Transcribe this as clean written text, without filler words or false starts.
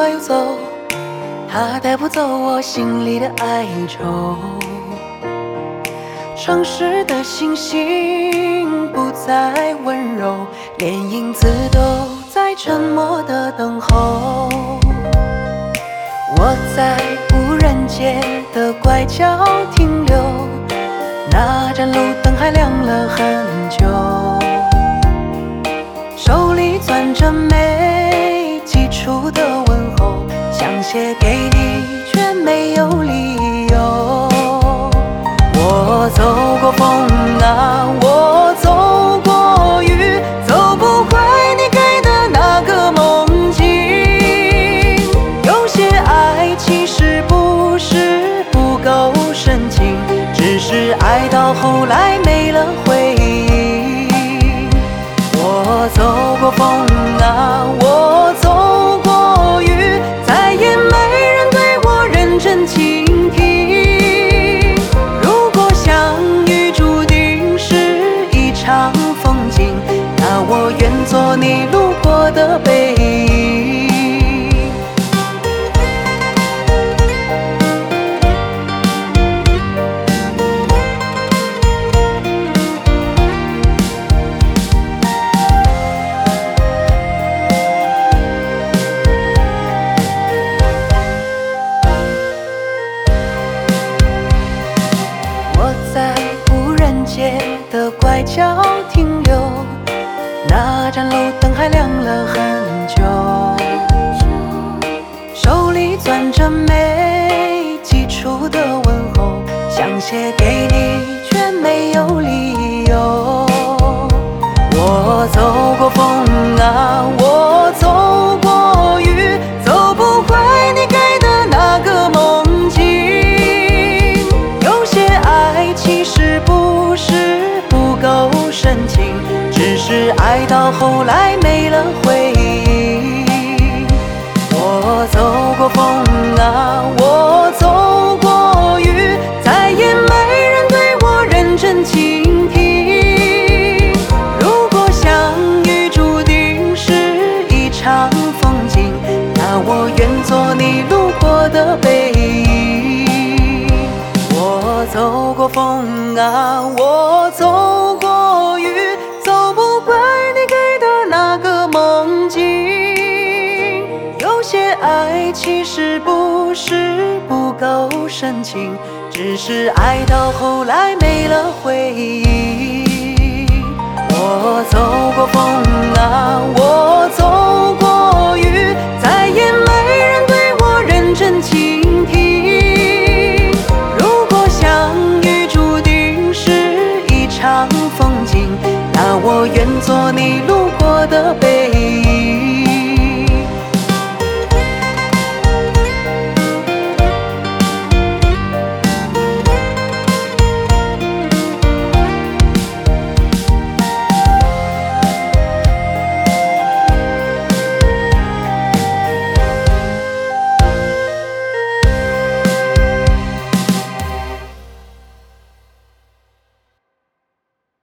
我游走，它带不走我心里的哀愁。城市的星星不再温柔，连影子都在沉默的等候。我在无人街的拐角停留，那盏路灯还亮了很久，手里攥着没寄出的问候，想写给你却没有理由。我走过风啊，我走过雨，走不回你给的那个梦境。有些爱其实不是不够深情，只是爱到后来没了回应。我走过风啊，我走过雨，再也没人对我认真倾听。如果相遇注定是一场风景，那我愿做你路过的背影。在无人街的拐角停留，那盏路灯还亮了很久，手里攥着没寄出的问候，想写给你却没有理由。我走过风啊，我走过雨，走不回你给的那个梦境。有些爱其实不是不够深情，只是爱到后来没了回应。我走过风啊，我走过雨，再也没人对我认真倾听。如果相遇注定是一场风景，那我愿做你路过的背影。我走过风啊，我走过雨，走不回你给的那个梦境。有些爱其实不是不够深情，只是爱到后来没了回应。我走过风啊，我走